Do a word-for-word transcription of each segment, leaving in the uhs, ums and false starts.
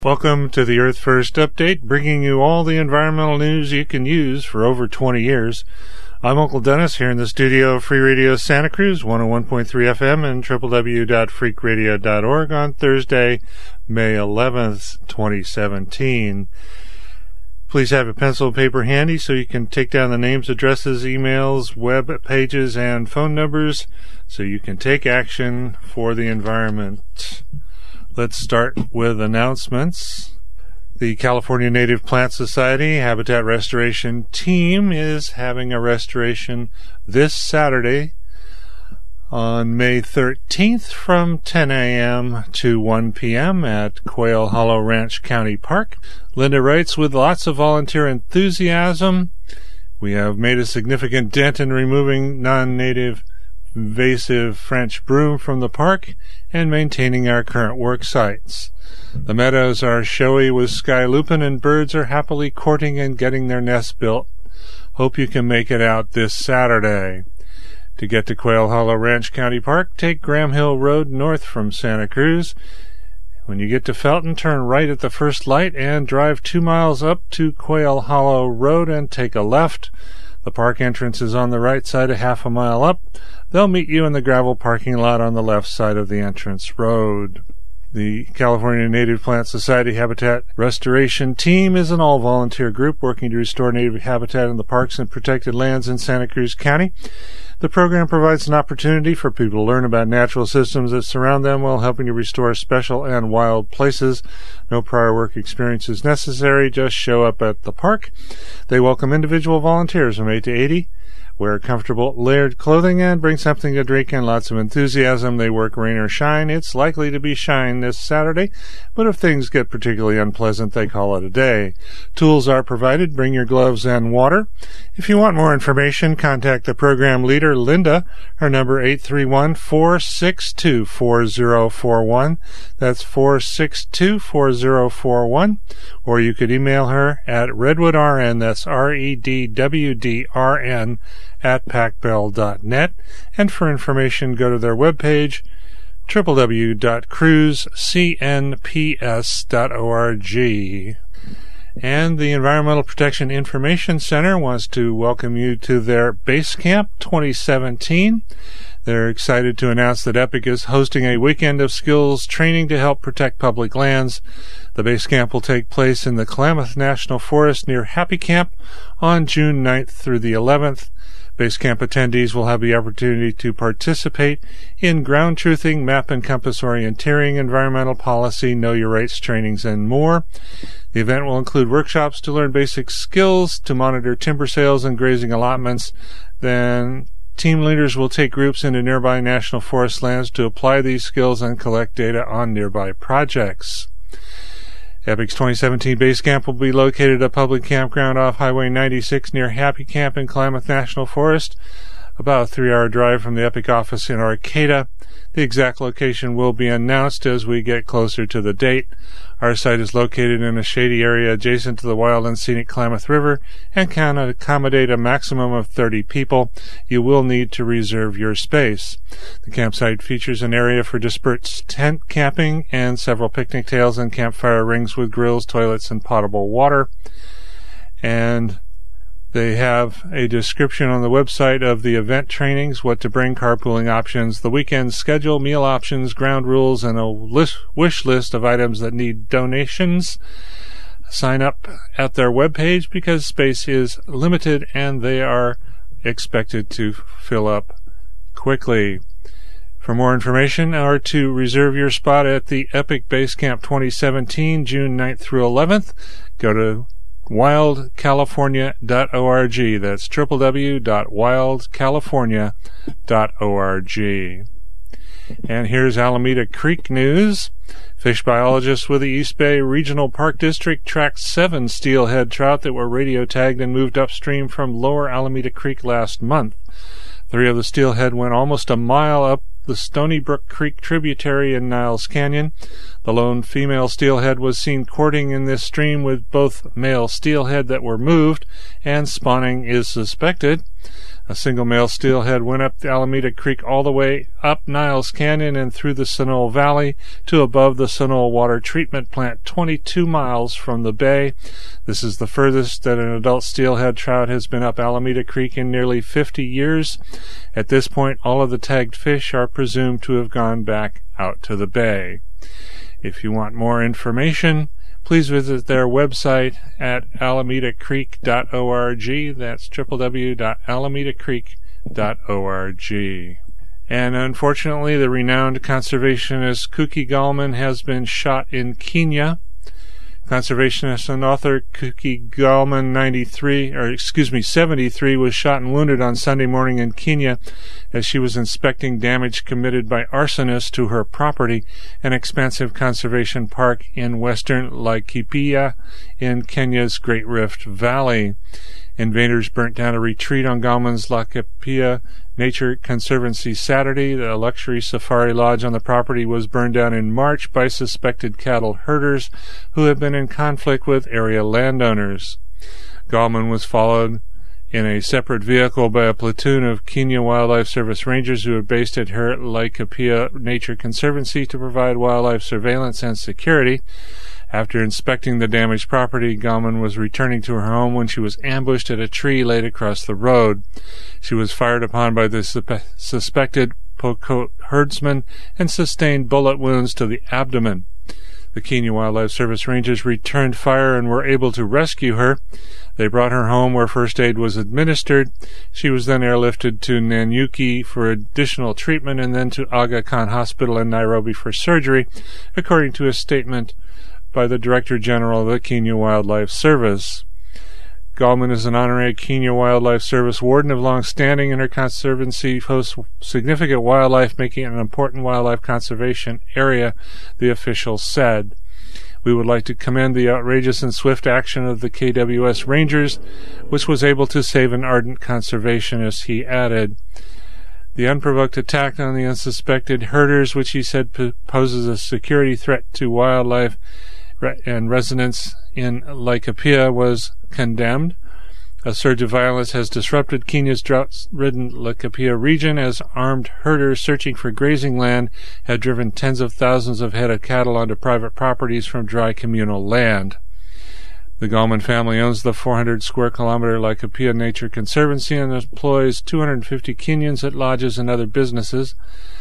Welcome to the Earth First Update, bringing you all the environmental news you can use for over twenty years. I'm Uncle Dennis here in the studio of Free Radio Santa Cruz, one oh one point three F M and w w w dot freak radio dot org on Thursday, May eleventh, twenty seventeen. Please have a pencil and paper handy so you can take down the names, addresses, emails, web pages, and phone numbers so you can take action for the environment. Let's start with announcements. The California Native Plant Society Habitat Restoration Team is having a restoration this Saturday on May thirteenth from ten a.m. to one p.m. at Quail Hollow Ranch County Park. Linda writes, with lots of volunteer enthusiasm, we have made a significant dent in removing non-native invasive French broom from the park and maintaining our current work sites. The meadows are showy with sky lupin and birds are happily courting and getting their nests built. Hope you can make it out this Saturday. To get to Quail Hollow Ranch County Park, take Graham Hill Road north from Santa Cruz. When you get to Felton, turn right at the first light and drive two miles up to Quail Hollow Road and take a left. The park entrance is on the right side, a half a mile up. They'll meet you in the gravel parking lot on the left side of the entrance road. The California Native Plant Society Habitat Restoration Team is an all-volunteer group working to restore native habitat in the parks and protected lands in Santa Cruz County. The program provides an opportunity for people to learn about natural systems that surround them while helping to restore special and wild places. No prior work experience is necessary. Just show up at the park. They welcome individual volunteers from eight to eighty. Wear comfortable, layered clothing and bring something to drink and lots of enthusiasm. They work rain or shine. It's likely to be shine this Saturday, but if things get particularly unpleasant, they call it a day. Tools are provided. Bring your gloves and water. If you want more information, contact the program leader, Linda. Her number eight three one, four six two, four zero four one. That's four six two, four zero four one. Or you could email her at redwoodrn, that's R E D W D R N, at packbell dot net, and for information go to their webpage, w w w dot cruise c n p s dot org. And the Environmental Protection Information Center wants to welcome you to their Base Camp twenty seventeen. They're excited to announce that EPIC is hosting a weekend of skills training to help protect public lands. The base camp will take place in the Klamath National Forest near Happy Camp on June ninth through the eleventh. Base camp attendees will have the opportunity to participate in ground truthing, map and compass orienteering, environmental policy, know your rights trainings, and more. The event will include workshops to learn basic skills to monitor timber sales and grazing allotments. Then team leaders will take groups into nearby national forest lands to apply these skills and collect data on nearby projects. EPIC's twenty seventeen base camp will be located at a public campground off Highway ninety-six near Happy Camp in Klamath National Forest, about a three-hour drive from the EPIC office in Arcata. The exact location will be announced as we get closer to the date. Our site is located in a shady area adjacent to the wild and scenic Klamath River and can accommodate a maximum of thirty people. You will need to reserve your space. The campsite features an area for dispersed tent camping and several picnic tables and campfire rings with grills, toilets, and potable water. And they have a description on the website of the event trainings, what to bring, carpooling options, the weekend schedule, meal options, ground rules, and a list, wish list of items that need donations. Sign up at their webpage because space is limited and they are expected to fill up quickly. For more information or to reserve your spot at the EPIC Base Camp twenty seventeen, June ninth through eleventh, go to wild california dot org. That's w w w dot wild california dot org. And here's Alameda Creek news. Fish biologists with the East Bay Regional Park District tracked seven steelhead trout that were radio tagged and moved upstream from lower Alameda Creek last month. Three of the steelhead went almost a mile up the Stony Brook Creek tributary in Niles Canyon. The lone female steelhead was seen courting in this stream with both male steelhead that were moved, and spawning is suspected. A single male steelhead went up the Alameda Creek all the way up Niles Canyon and through the Sunol Valley to above the Sunol Water Treatment Plant, twenty-two miles from the bay. This is the furthest that an adult steelhead trout has been up Alameda Creek in nearly fifty years. At this point, all of the tagged fish are presumed to have gone back out to the bay. If you want more information, please visit their website at alameda creek dot org. That's w w w dot alameda creek dot org. And unfortunately, the renowned conservationist Kuki Gallman has been shot in Kenya. Conservationist and author Kuki Gallman, ninety-three, or excuse me, seventy-three, was shot and wounded on Sunday morning in Kenya as she was inspecting damage committed by arsonists to her property, an expansive conservation park in western Laikipia in Kenya's Great Rift Valley. Invaders burnt down a retreat on Gallman's Laikipia Nature Conservancy Saturday. The luxury safari lodge on the property was burned down in March by suspected cattle herders who had been in conflict with area landowners. Gallman was followed in a separate vehicle by a platoon of Kenya Wildlife Service rangers who were based at her Laikipia Nature Conservancy to provide wildlife surveillance and security. After inspecting the damaged property, Gallman was returning to her home when she was ambushed at a tree laid across the road. She was fired upon by the su- suspected Pokot herdsman and sustained bullet wounds to the abdomen. The Kenya Wildlife Service rangers returned fire and were able to rescue her. They brought her home where first aid was administered. She was then airlifted to Nanyuki for additional treatment and then to Aga Khan Hospital in Nairobi for surgery, according to a statement by the Director General of the Kenya Wildlife Service. Gallman is an honorary Kenya Wildlife Service warden of long standing, and her conservancy hosts significant wildlife, making it an important wildlife conservation area, the official said. We would like to commend the outrageous and swift action of the K W S Rangers, which was able to save an ardent conservationist, he added. The unprovoked attack on the unsuspected herders, which he said p- poses a security threat to wildlife and residents in Laikipia, was condemned. A surge of violence has disrupted Kenya's drought-ridden Laikipia region as armed herders searching for grazing land have driven tens of thousands of head of cattle onto private properties from dry communal land. The Gallman family owns the four hundred square kilometer Laikipia Nature Conservancy and employs two hundred fifty Kenyans at lodges and other businesses.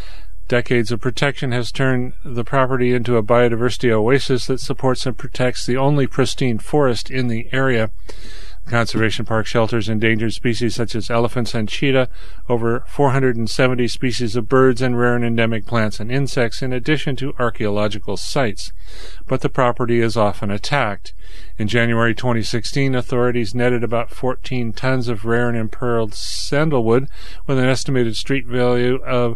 Decades of protection has turned the property into a biodiversity oasis that supports and protects the only pristine forest in the area. The Conservation Park shelters endangered species such as elephants and cheetah, over four hundred seventy species of birds, and rare and endemic plants and insects, in addition to archaeological sites. But the property is often attacked. In January twenty sixteen, authorities netted about fourteen tons of rare and impearled sandalwood with an estimated street value of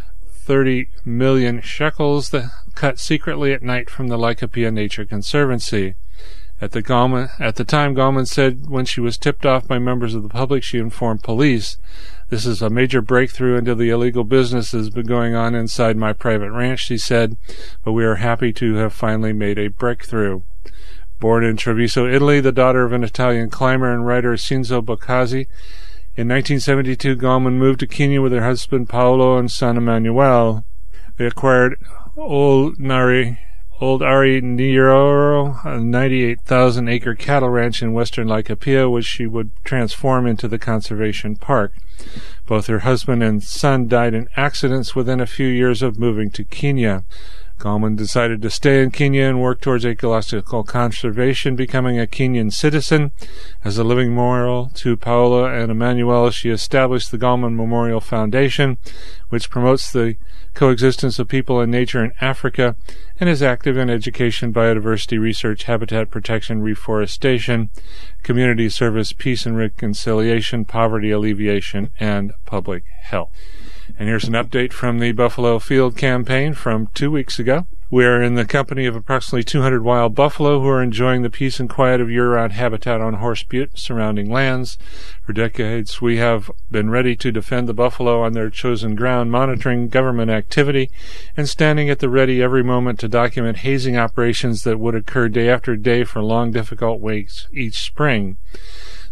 thirty million shekels that cut secretly at night from the Laikipia Nature Conservancy. At the, Gallman, at the time, Gallman said when she was tipped off by members of the public, she informed police, "This is a major breakthrough into the illegal business that has been going on inside my private ranch," she said, "but we are happy to have finally made a breakthrough." Born in Treviso, Italy, the daughter of an Italian climber and writer Cinzio Boccazzi, in nineteen seventy-two, Gallman moved to Kenya with her husband Paolo and son Emmanuel. They acquired Old Nari, Old Ari Nyoro, a ninety-eight thousand acre cattle ranch in western Laikipia, which she would transform into the conservation park. Both her husband and son died in accidents within a few years of moving to Kenya. Gallman decided to stay in Kenya and work towards ecological conservation, becoming a Kenyan citizen. As a living memorial to Paola and Emmanuel, she established the Gallman Memorial Foundation, which promotes the coexistence of people and nature in Africa and is active in education, biodiversity research, habitat protection, reforestation, community service, peace and reconciliation, poverty alleviation, and public health. And here's an update from the Buffalo Field campaign from two weeks ago. We are in the company of approximately two hundred wild buffalo who are enjoying the peace and quiet of year-round habitat on Horse Butte surrounding lands. For decades, we have been ready to defend the buffalo on their chosen ground, monitoring government activity and standing at the ready every moment to document hazing operations that would occur day after day for long, difficult weeks each spring.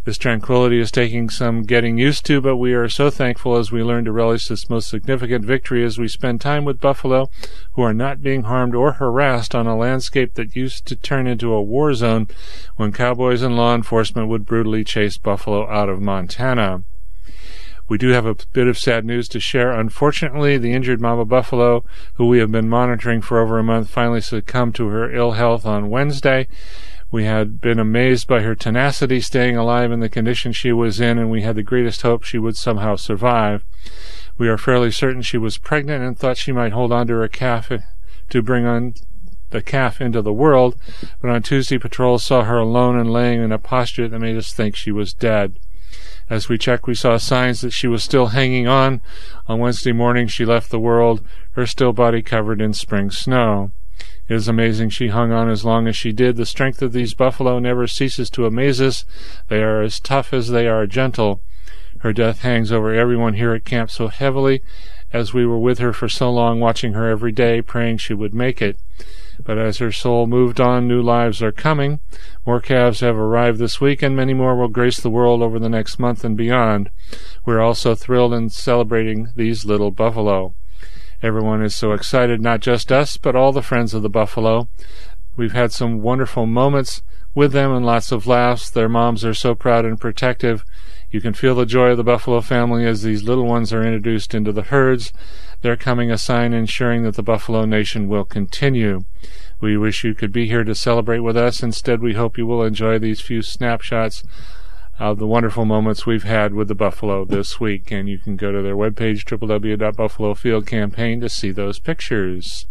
This tranquility is taking some getting used to, but we are so thankful as we learn to relish this most significant victory as we spend time with buffalo who are not being harmed or harassed on a landscape that used to turn into a war zone when cowboys and law enforcement would brutally chase buffalo out of Montana. We do have a bit of sad news to share. Unfortunately, the injured mama buffalo, who we have been monitoring for over a month, finally succumbed to her ill health on Wednesday. We had been amazed by her tenacity, staying alive in the condition she was in, and we had the greatest hope she would somehow survive. We are fairly certain she was pregnant and thought she might hold on to her calf to bring on the calf into the world, but on Tuesday, patrols saw her alone and laying in a posture that made us think she was dead. As we checked, we saw signs that she was still hanging on. On Wednesday morning, she left the world, her still body covered in spring snow. It is amazing she hung on as long as she did. The strength of these buffalo never ceases to amaze us. They are as tough as they are gentle. Her death hangs over everyone here at camp so heavily, as we were with her for so long, watching her every day, praying she would make it. But as her soul moved on, new lives are coming. More calves have arrived this week, and many more will grace the world over the next month and beyond. We're also thrilled in celebrating these little buffalo. Everyone is so excited, not just us, but all the friends of the buffalo. We've had some wonderful moments with them and lots of laughs. Their moms are so proud and protective. You can feel the joy of the buffalo family as these little ones are introduced into the herds. Their coming a sign ensuring that the buffalo nation will continue. We wish you could be here to celebrate with us. Instead, we hope you will enjoy these few snapshots of the wonderful moments we've had with the buffalo this week. And you can go to their webpage, w w w dot buffalo field campaign, to see those pictures.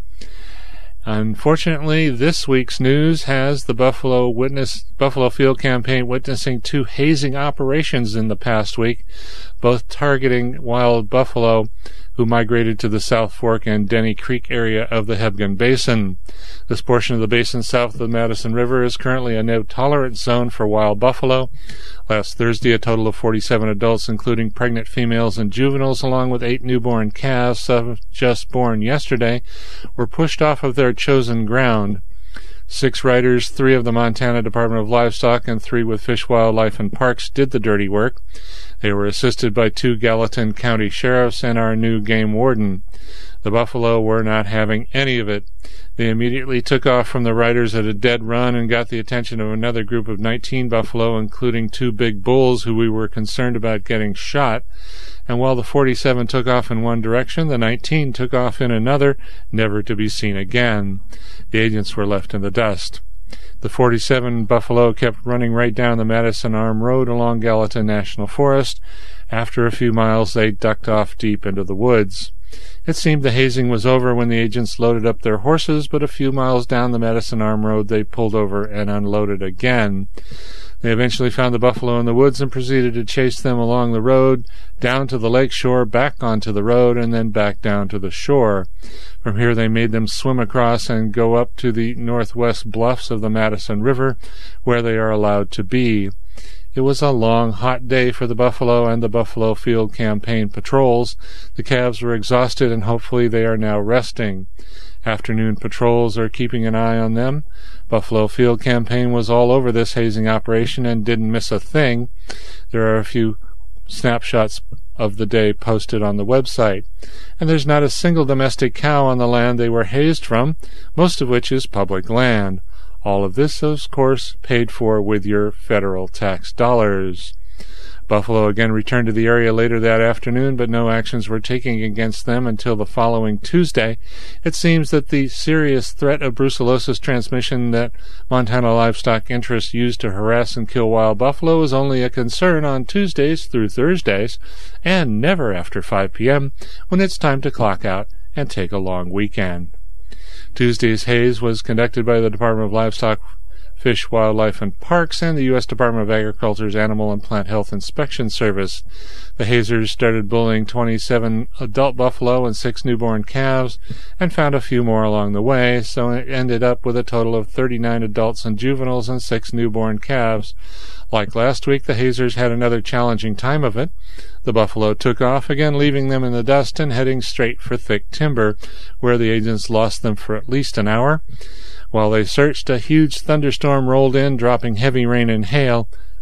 Unfortunately, this week's news has the Buffalo Witness Buffalo Field Campaign witnessing two hazing operations in the past week, both targeting wild buffalo who migrated to the South Fork and Denny Creek area of the Hebgen Basin. This portion of the basin south of the Madison River is currently a no-tolerance zone for wild buffalo. Last Thursday, a total of forty-seven adults, including pregnant females and juveniles, along with eight newborn calves, some just born yesterday, were pushed off of their chosen ground. Six riders, three of the Montana Department of Livestock and three with Fish, Wildlife, and Parks, did the dirty work. They were assisted by two Gallatin County sheriffs and our new game warden. The buffalo were not having any of it. They immediately took off from the riders at a dead run and got the attention of another group of nineteen buffalo, including two big bulls who we were concerned about getting shot. And while the forty-seven took off in one direction, the nineteen took off in another, never to be seen again. The agents were left in the dust. The forty-seven buffalo kept running right down the Madison Arm Road along Gallatin National Forest. After a few miles, they ducked off deep into the woods. It seemed the hazing was over when the agents loaded up their horses, but a few miles down the Madison Arm Road they pulled over and unloaded again. They eventually found the buffalo in the woods and proceeded to chase them along the road, down to the lake shore, back onto the road, and then back down to the shore. From here they made them swim across and go up to the northwest bluffs of the Madison River, where they are allowed to be. It was a long, hot day for the buffalo and the Buffalo Field Campaign patrols. The calves were exhausted, and hopefully they are now resting. Afternoon patrols are keeping an eye on them. Buffalo Field Campaign was all over this hazing operation and didn't miss a thing. There are a few snapshots of the day posted on the website. And there's not a single domestic cow on the land they were hazed from, most of which is public land. All of this, of course, paid for with your federal tax dollars. Buffalo again returned to the area later that afternoon, but no actions were taken against them until the following Tuesday. It seems that the serious threat of brucellosis transmission that Montana livestock interests used to harass and kill wild buffalo is only a concern on Tuesdays through Thursdays, and never after five p.m., when it's time to clock out and take a long weekend. Tuesday's haze was conducted by the Department of Livestock, Fish, Wildlife, and Parks, and the U S Department of Agriculture's Animal and Plant Health Inspection Service. The hazers started bullying twenty-seven adult buffalo and six newborn calves, and found a few more along the way, so it ended up with a total of thirty-nine adults and juveniles and six newborn calves. Like last week, the hazers had another challenging time of it. The buffalo took off, again leaving them in the dust and heading straight for thick timber, where the agents lost them for at least an hour. While they searched, a huge thunderstorm rolled in, dropping heavy rain and hail.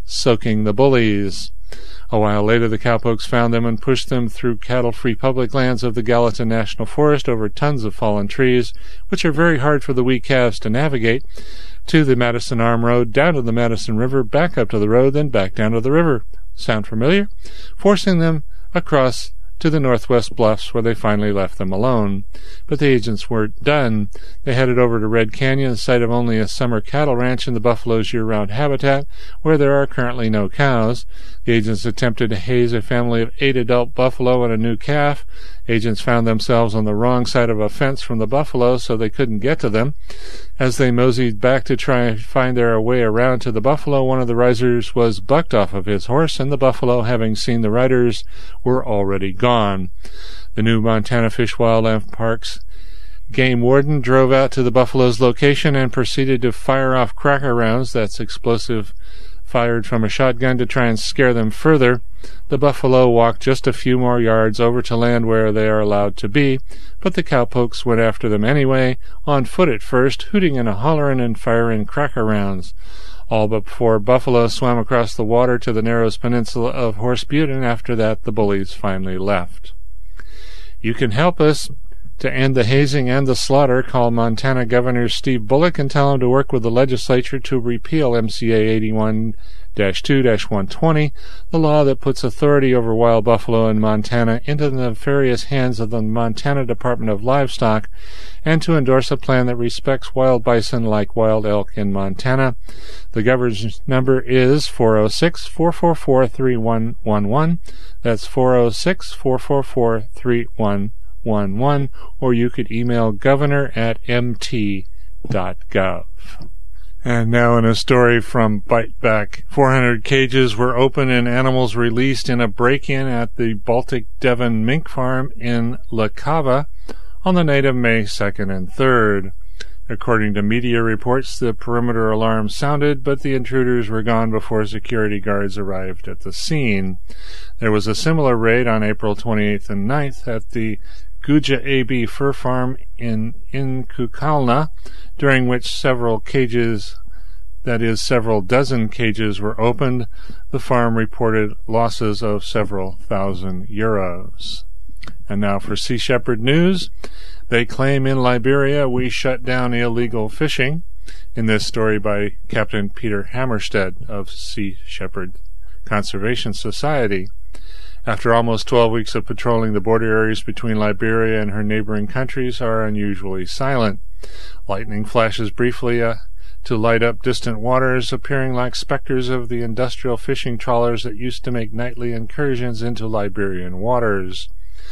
soaking the bullies. A while later, the cowpokes found them and pushed them through cattle-free public lands of the Gallatin National Forest over tons of fallen trees, which are very hard for the wee calves to navigate, to the Madison Arm Road, down to the Madison River, back up to the road, then back down to the river. Sound familiar? Forcing them across to the northwest bluffs, where they finally left them alone. But the agents weren't done. They headed over to Red Canyon, the site of only a summer cattle ranch in the buffalo's year-round habitat, where there are currently no cows. The agents attempted to haze a family of eight adult buffalo and a new calf. Agents found themselves on the wrong side of a fence from the buffalo, so they couldn't get to them. As they moseyed back to try and find their way around to the buffalo, one of the riders was bucked off of his horse, and the buffalo, having seen the riders, were already gone. The new Montana Fish Wildlife Park's game warden drove out to the buffalo's location and proceeded to fire off cracker rounds, that's explosive fired from a shotgun, to try and scare them further. The buffalo walked just a few more yards over to land where they are allowed to be, but the cowpokes went after them anyway, on foot at first, hooting and hollering and firing cracker rounds. All but four buffalo swam across the water to the Narrows Peninsula of Horse Butte, and after that the bullies finally left. You can help us to end the hazing and the slaughter. Call Montana Governor Steve Bullock and tell him to work with the legislature to repeal M C A eighty-one dash two dash one twenty, the law that puts authority over wild buffalo in Montana into the nefarious hands of the Montana Department of Livestock, and to endorse a plan that respects wild bison like wild elk in Montana. The governor's number is four oh six, four four four, three one one one. That's four oh six, four four four, three one one one, or you could email governor at m t dot gov. And now in a story from Bite Back. four hundred cages were opened and animals released in a break-in at the Baltic Devon Mink Farm in La Cava on the night of May second and third. According to media reports, the perimeter alarm sounded, but the intruders were gone before security guards arrived at the scene. There was a similar raid on April twenty-eighth and ninth at the Guja A B Fur Farm in Inkukalna, during which several cages, that is, several dozen cages, were opened. The farm reported losses of several thousand euros. And now for Sea Shepherd news. They claim in Liberia we shut down illegal fishing. In this story by Captain Peter Hammerstead of Sea Shepherd Conservation Society. After almost twelve weeks of patrolling, the border areas between Liberia and her neighboring countries are unusually silent. Lightning flashes briefly uh, to light up distant waters, appearing like specters of the industrial fishing trawlers that used to make nightly incursions into Liberian waters.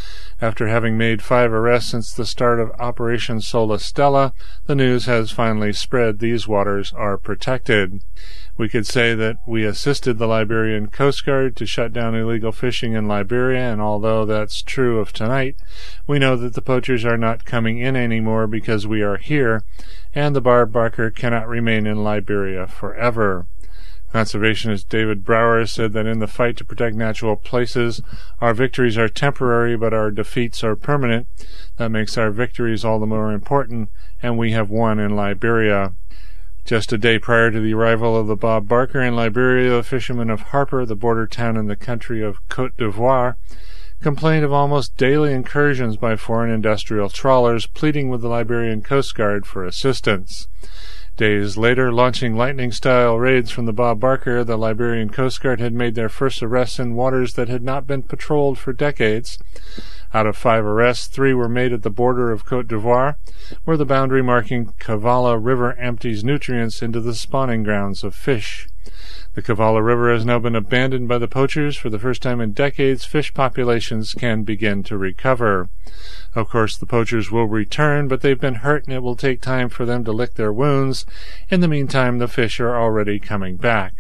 After having made five arrests since the start of Operation Sola Stella, the news has finally spread these waters are protected. We could say that we assisted the Liberian Coast Guard to shut down illegal fishing in Liberia, and although that's true of tonight, we know that the poachers are not coming in anymore because we are here, and the Bob Barker cannot remain in Liberia forever. Conservationist David Brower said that in the fight to protect natural places, our victories are temporary, but our defeats are permanent. That makes our victories all the more important, and we have won in Liberia. Just a day prior to the arrival of the Bob Barker in Liberia, the fishermen of Harper, the border town in the country of Côte d'Ivoire, complained of almost daily incursions by foreign industrial trawlers, pleading with the Liberian Coast Guard for assistance. Days later, launching lightning-style raids from the Bob Barker, the Liberian Coast Guard had made their first arrests in waters that had not been patrolled for decades. Out of five arrests, three were made at the border of Côte d'Ivoire, where the boundary-marking Kavala River empties nutrients into the spawning grounds of fish. The Kavala River has now been abandoned by the poachers. For the first time in decades, fish populations can begin to recover. Of course, the poachers will return, but they've been hurt and it will take time for them to lick their wounds. In the meantime, the fish are already coming back.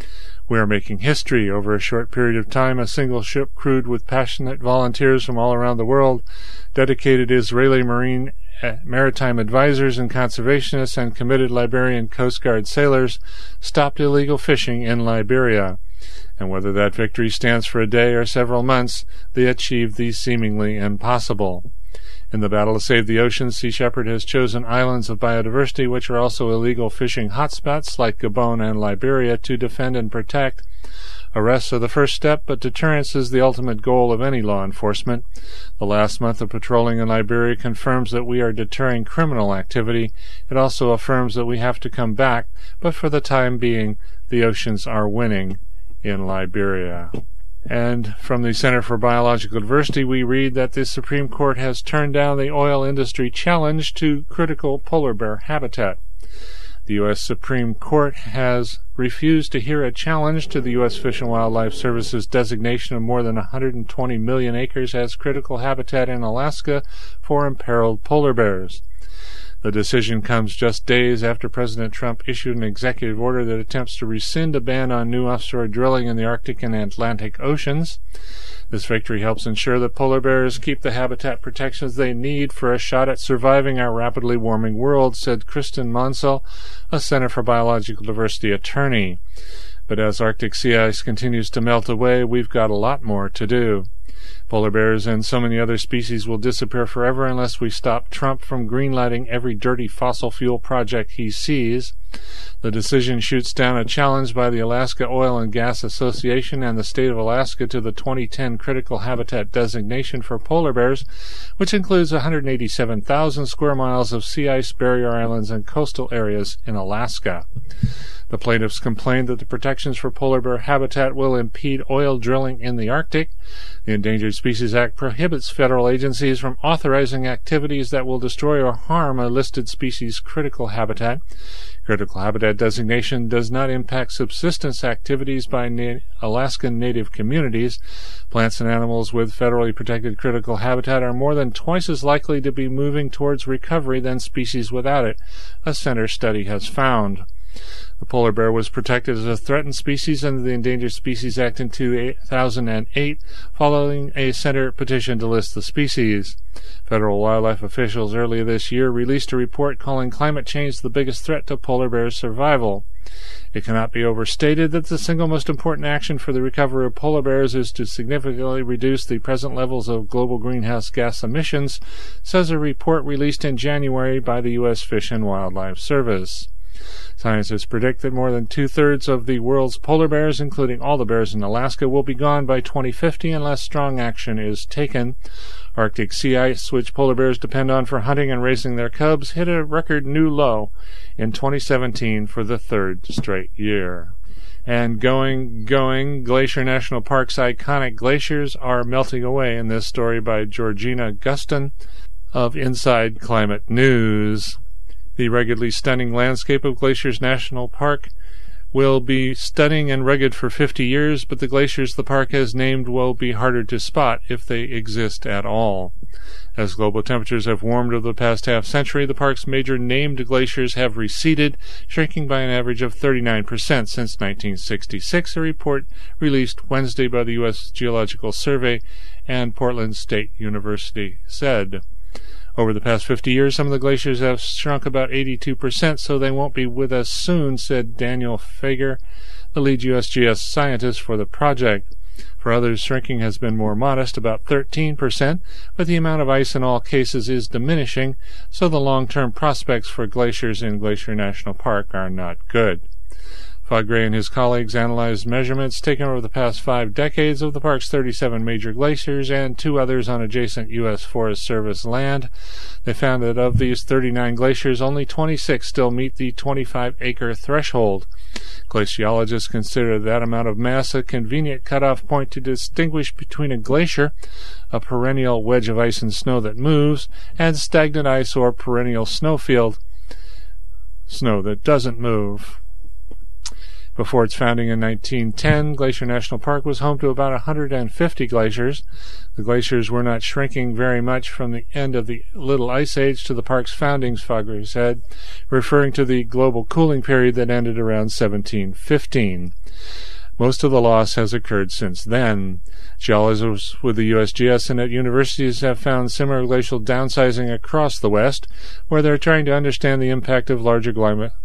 We are making history. Over a short period of time, a single ship crewed with passionate volunteers from all around the world, dedicated Israeli Marine uh, maritime advisors and conservationists, and committed Liberian Coast Guard sailors stopped illegal fishing in Liberia. And whether that victory stands for a day or several months, they achieved the seemingly impossible. In the battle to save the oceans, Sea Shepherd has chosen islands of biodiversity, which are also illegal fishing hotspots like Gabon and Liberia, to defend and protect. Arrests are the first step, but deterrence is the ultimate goal of any law enforcement. The last month of patrolling in Liberia confirms that we are deterring criminal activity. It also affirms that we have to come back, but for the time being, the oceans are winning in Liberia. And from the Center for Biological Diversity, we read that the Supreme Court has turned down the oil industry challenge to critical polar bear habitat. The U S Supreme Court has refused to hear a challenge to the U S Fish and Wildlife Service's designation of more than one hundred twenty million acres as critical habitat in Alaska for imperiled polar bears. The decision comes just days after President Trump issued an executive order that attempts to rescind a ban on new offshore drilling in the Arctic and Atlantic Oceans. This victory helps ensure that polar bears keep the habitat protections they need for a shot at surviving our rapidly warming world, said Kristen Monsell, a Center for Biological Diversity attorney. But as Arctic sea ice continues to melt away, we've got a lot more to do. Polar bears and so many other species will disappear forever unless we stop Trump from greenlighting every dirty fossil fuel project he sees. The decision shoots down a challenge by the Alaska Oil and Gas Association and the state of Alaska to the twenty ten critical habitat designation for polar bears, which includes one hundred eighty-seven thousand square miles of sea ice, barrier islands, and coastal areas in Alaska. The plaintiffs complained that the protections for polar bear habitat will impede oil drilling in the Arctic. The Endangered Species Act prohibits federal agencies from authorizing activities that will destroy or harm a listed species' critical habitat. Critical habitat designation does not impact subsistence activities by na- Alaskan Native communities. Plants and animals with federally protected critical habitat are more than twice as likely to be moving towards recovery than species without it, a center study has found. The polar bear was protected as a threatened species under the Endangered Species Act in two thousand eight, following a center petition to list the species. Federal wildlife officials earlier this year released a report calling climate change the biggest threat to polar bears' survival. It cannot be overstated that the single most important action for the recovery of polar bears is to significantly reduce the present levels of global greenhouse gas emissions, says a report released in January by the U S Fish and Wildlife Service. Scientists predict that more than two-thirds of the world's polar bears, including all the bears in Alaska, will be gone by twenty fifty unless strong action is taken. Arctic sea ice, which polar bears depend on for hunting and raising their cubs, hit a record new low in twenty seventeen for the third straight year. And going, going, Glacier National Park's iconic glaciers are melting away in this story by Georgina Guston of Inside Climate News. The ruggedly stunning landscape of Glaciers National Park will be stunning and rugged for fifty years, but the glaciers the park has named will be harder to spot if they exist at all. As global temperatures have warmed over the past half-century, the park's major named glaciers have receded, shrinking by an average of thirty-nine percent since nineteen sixty-six, a report released Wednesday by the U S Geological Survey and Portland State University said. Over the past fifty years, some of the glaciers have shrunk about eighty-two percent, so they won't be with us soon, said Daniel Fager, the lead U S G S scientist for the project. For others, shrinking has been more modest, about thirteen percent, but the amount of ice in all cases is diminishing, so the long-term prospects for glaciers in Glacier National Park are not good. Faugre and his colleagues analyzed measurements taken over the past five decades of the park's thirty-seven major glaciers and two others on adjacent U S Forest Service land. They found that of these thirty-nine glaciers, only twenty-six still meet the twenty-five acre threshold. Glaciologists consider that amount of mass a convenient cutoff point to distinguish between a glacier, a perennial wedge of ice and snow that moves, and stagnant ice or perennial snowfield, snow that doesn't move. Before its founding in nineteen ten, Glacier National Park was home to about one hundred fifty glaciers. The glaciers were not shrinking very much from the end of the Little Ice Age to the park's founding, Faugre said, referring to the global cooling period that ended around seventeen fifteen. Most of the loss has occurred since then. Geologists with the U S G S and at universities have found similar glacial downsizing across the West, where they're trying to understand the impact of larger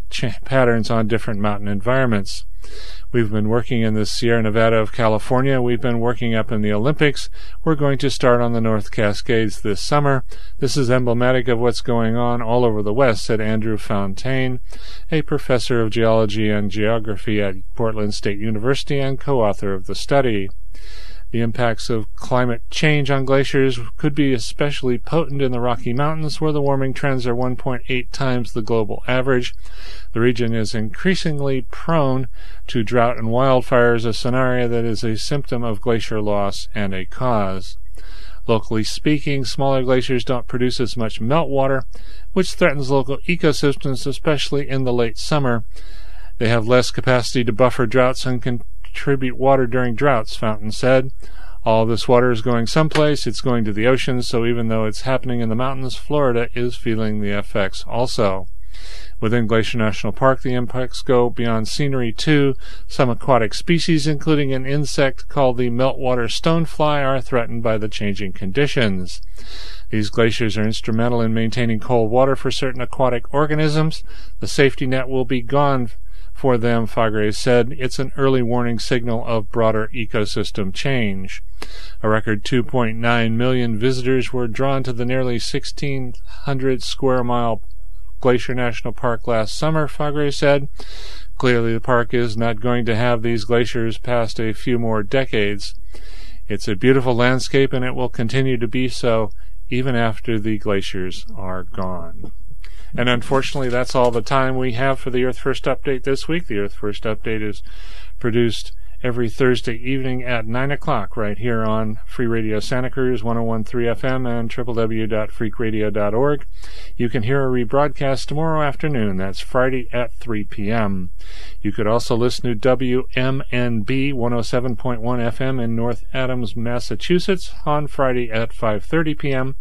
ch- patterns on different mountain environments. We've been working in the Sierra Nevada of California. We've been working up in the Olympics. We're going to start on the North Cascades this summer. This is emblematic of what's going on all over the West, said Andrew Fontaine, a professor of geology and geography at Portland State University and co-author of the study. The impacts of climate change on glaciers could be especially potent in the Rocky Mountains, where the warming trends are one point eight times the global average. The region is increasingly prone to drought and wildfires, a scenario that is a symptom of glacier loss and a cause. Locally speaking, smaller glaciers don't produce as much meltwater, which threatens local ecosystems, especially in the late summer. They have less capacity to buffer droughts and can contribute water during droughts, Fountain said. All this water is going someplace. It's going to the oceans, so even though it's happening in the mountains, Florida is feeling the effects also. Within Glacier National Park, the impacts go beyond scenery too. Some aquatic species, including an insect called the meltwater stonefly, are threatened by the changing conditions. These glaciers are instrumental in maintaining cold water for certain aquatic organisms. The safety net will be gone for them, Faegre said. It's an early warning signal of broader ecosystem change. A record two point nine million visitors were drawn to the nearly sixteen hundred square mile Glacier National Park last summer, Faegre said. Clearly the park is not going to have these glaciers past a few more decades. It's a beautiful landscape, and it will continue to be so even after the glaciers are gone. And unfortunately, that's all the time we have for the Earth First Update this week. The Earth First Update is produced every Thursday evening at nine o'clock right here on Free Radio Santa Cruz, one oh one point three F M, and w w w dot freak radio dot org. You can hear a rebroadcast tomorrow afternoon. That's Friday at three p.m. You could also listen to W M N B one oh seven point one F M in North Adams, Massachusetts on Friday at five thirty p.m.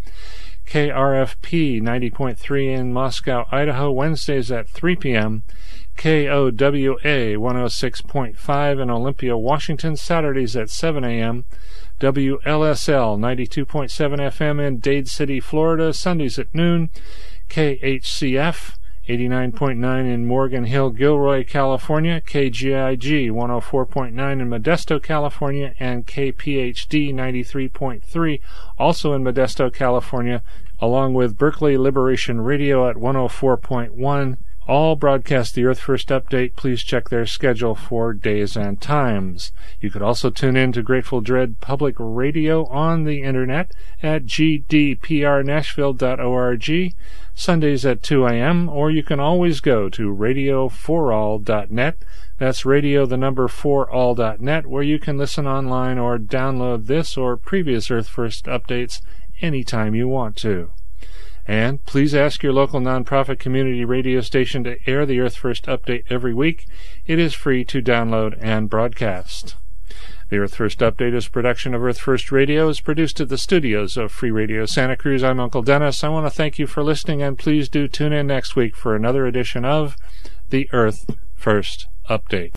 K R F P ninety point three in Moscow, Idaho, Wednesdays at three p.m. K O W A one oh six point five in Olympia, Washington, Saturdays at seven a.m. W L S L ninety-two point seven F M in Dade City, Florida, Sundays at noon. K H C F eighty-nine point nine in Morgan Hill, Gilroy, California, K G I G one oh four point nine in Modesto, California, and K P H D ninety-three point three, also in Modesto, California, along with Berkeley Liberation Radio at one oh four point one. All broadcast the Earth First Update. Please check their schedule for days and times. You could also tune in to Grateful Dread Public Radio on the internet at g d p r nashville dot org, Sundays at two a.m., or you can always go to radio for all dot net. That's radio the number for all dot net, where you can listen online or download this or previous Earth First Updates anytime you want to. And please ask your local nonprofit community radio station to air the Earth First Update every week. It is free to download and broadcast. The Earth First Update is a production of Earth First Radio. Is produced at the studios of Free Radio Santa Cruz. I'm Uncle Dennis. I want to thank you for listening, and please do tune in next week for another edition of the Earth First Update.